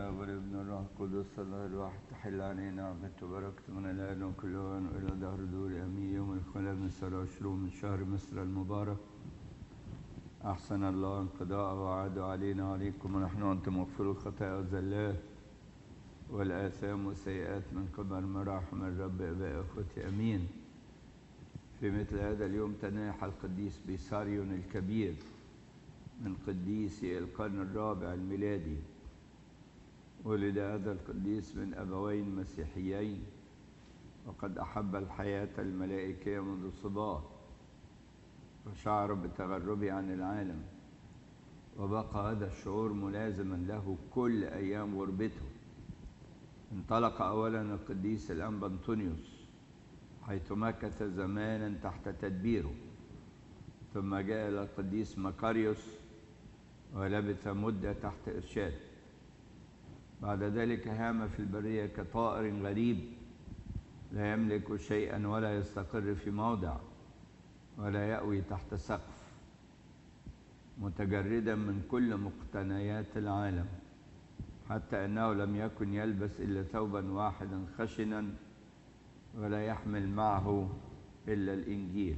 الآب والابن والروح القدس الله الواحد تحل علينا نعمة وبركة من الآن وكل آن وإلى دهر دور آمين. يوم الخميس 27 من شهر مصر المبارك أحسن الله انقضاء وعاد علينا وعليكم ونحن أنتم مغفور الخطايا والزلات والآثام والسيئات من قبل مراحم الرب أباء أخوتي أمين. في مثل هذا اليوم تناحى القديس بيساريون الكبير من قديسي القرن الرابع الميلادي. ولد هذا القديس من أبوين مسيحيين، وقد أحب الحياة الملائكية منذ الصباح، وشعر بتغربه عن العالم، وبقى هذا الشعور ملازما له كل أيام غربته. انطلق أولا القديس الأنبا أنطونيوس حيث مكث زمانا تحت تدبيره، ثم جاء إلى القديس مكاريوس ولبث مدة تحت إرشاده. بعد ذلك هام في البرية كطائر غريب لا يملك شيئا ولا يستقر في موضع ولا يأوي تحت سقف، متجردا من كل مقتنيات العالم، حتى أنه لم يكن يلبس إلا ثوبا واحدا خشنا ولا يحمل معه إلا الإنجيل.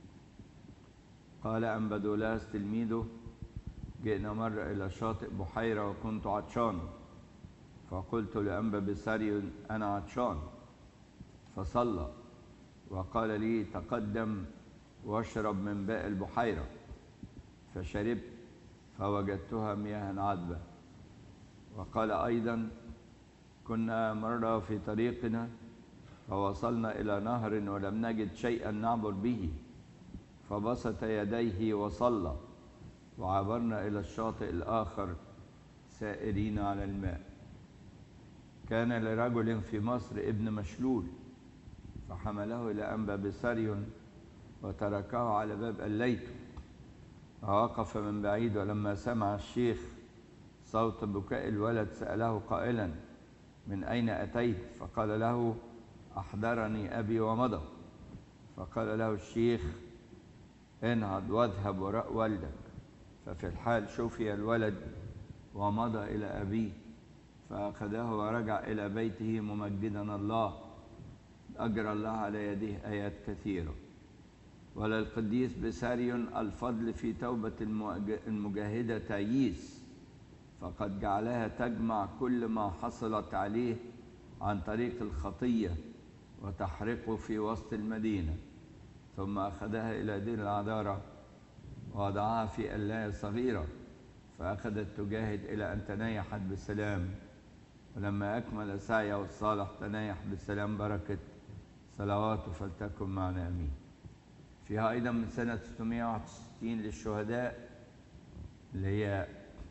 قال أمبدولاس تلميذه: جئنا مرة إلى شاطئ بحيرة وكنت عطشان، فقلت لأنبا بيساريون أنا عطشان، فصلى وقال لي: تقدم واشرب من ماء البحيرة. فشربت فوجدتها مياه عذبة. وقال أيضا: كنا مرة في طريقنا فوصلنا إلى نهر ولم نجد شيئا نعبر به، فبسط يديه وصلى، وعبرنا إلى الشاطئ الآخر سائرين على الماء. كان لرجل في مصر ابن مشلول، فحمله إلى أنبا بيساريون وتركه على باب قليته، فوقف من بعيد، ولما سمع الشيخ صوت بكاء الولد سأله قائلا: من أين أتيت؟ فقال له: أحضرني أبي ومضى. فقال له الشيخ: انهض واذهب وراء والدك. ففي الحال شفي الولد ومضى إلى أبيه، فأخذه ورجع إلى بيته ممجدا الله، أجرى الله على يديه آيات كثيرة. وللقديس بيساريون الفضل في توبة المجاهدة تاييس، فقد جعلها تجمع كل ما حصلت عليه عن طريق الخطية وتحرقه في وسط المدينة، ثم أخذها إلى دير العذارة ووضعها في قلاية صغيرة، فأخذت تجاهد إلى أن تنيحت بسلام. ولما أكمل سعيه الصالح تنيح بسلام. بركة صلواته فلتكن معنا أمين. فيها أيضا من سنة 661 للشهداء اللي هي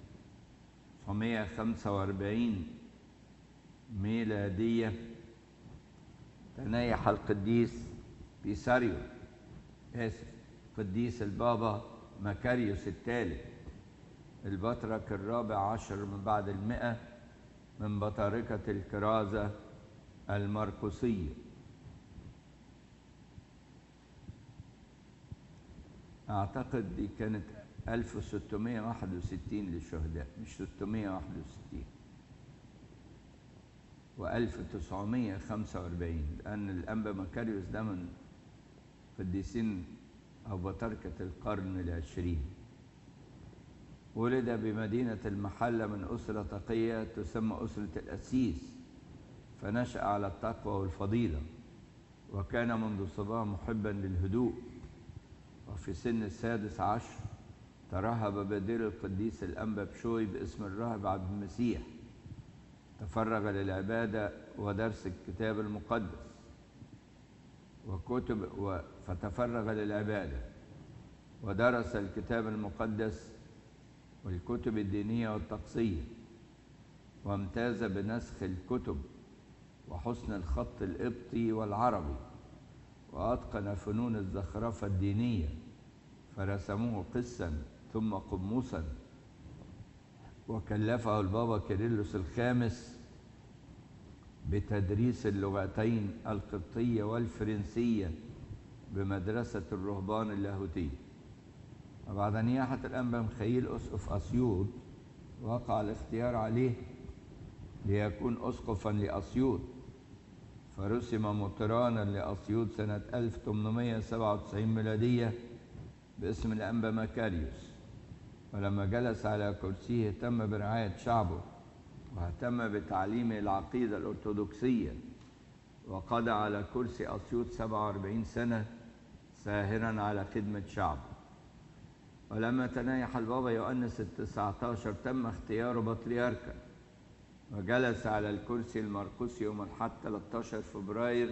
945 ميلادية تنيح القديس بيساريون قديس البابا مكاريوس الثالث البطرك الرابع عشر من بعد 100 من بطاركة الكرازة المرقسية. أعتقد دي كانت 1661 للشهداء، مش 661 و1945، لأن الأنبا مكاريوس ده من قديسين أو بطركة القرن العشرين. ولد بمدينة المحلة من أسرة تقية تسمى أسرة الأسيس، فنشأ على التقوى والفضيلة، وكان منذ صباه محبا للهدوء. وفي سن 16 ترهب بدير القديس الأنبا بشوي باسم الراهب عبد المسيح، تفرغ للعبادة ودرس الكتاب المقدس فتفرغ للعبادة ودرس الكتاب المقدس والكتب الدينية والتقصية، وامتاز بنسخ الكتب وحسن الخط القبطي والعربي، وأتقن فنون الزخرفة الدينية، فرسموه قسا ثم قموسا. وكلفه البابا كيرلس الخامس بتدريس اللغتين القبطية والفرنسية بمدرسة الرهبان اللاهوتية. وبعد نياحة الأنبا مخيل أسقف أسيوط وقع الاختيار عليه ليكون أسقفا لأسيوط، فرسم مطرانا لأسيوط سنة 1897 ميلادية باسم الأنبا مكاريوس. ولما جلس على كرسيه اهتم برعاية شعبه واهتم بتعليم العقيدة الأرثوذكسية، وقضى على كرسي أسيوط 47 سنة ساهرا على خدمة شعبه. ولما تنايح البابا يؤنس ال19 تم اختياره بطريركا، وجلس على الكرسي المرقسي يوم الأحد 13 فبراير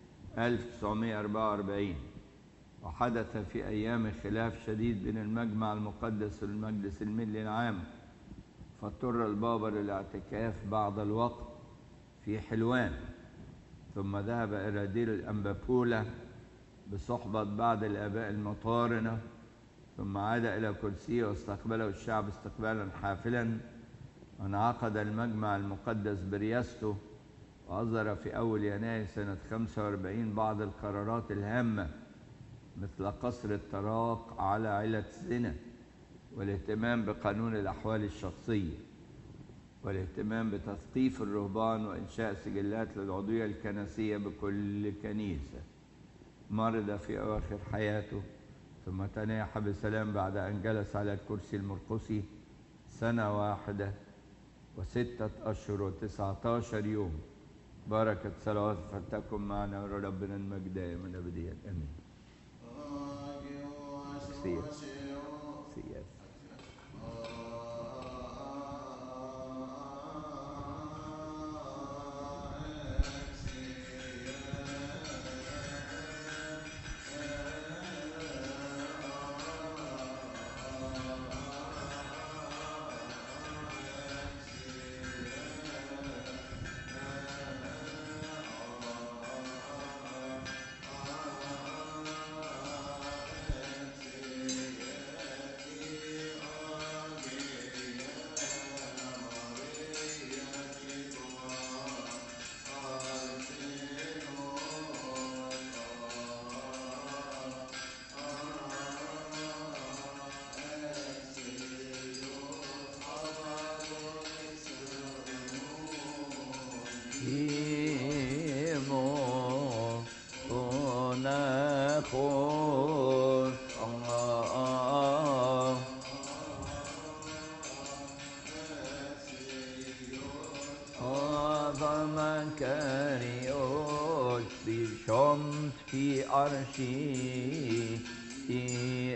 1944. وحدث في أيام خلاف شديد بين المجمع المقدس والمجلس الملي العام، فاضطر البابا للاعتكاف بعض الوقت في حلوان، ثم ذهب إلى دير الأنبابولة بصحبة بعض الآباء المطارنة، ثم عاد إلى كرسيه واستقبله الشعب استقبالا حافلا. وانعقد المجمع المقدس برياسته، وأصدر في أول يناير سنة 45 بعض القرارات الهامة، مثل قصر الطلاق على علة الزنا، والاهتمام بقانون الأحوال الشخصية، والاهتمام بتثقيف الرهبان، وإنشاء سجلات للعضوية الكنسية بكل كنيسة. مرض في أواخر حياته، ثم تناح بسلام بعد أن جلس على الكرسي المرقسي 1 سنة و6 أشهر و19 يوم. بركة صلوات فلتكن معنا وربنا المجد دائما أبديا آمين. سياس في عرشي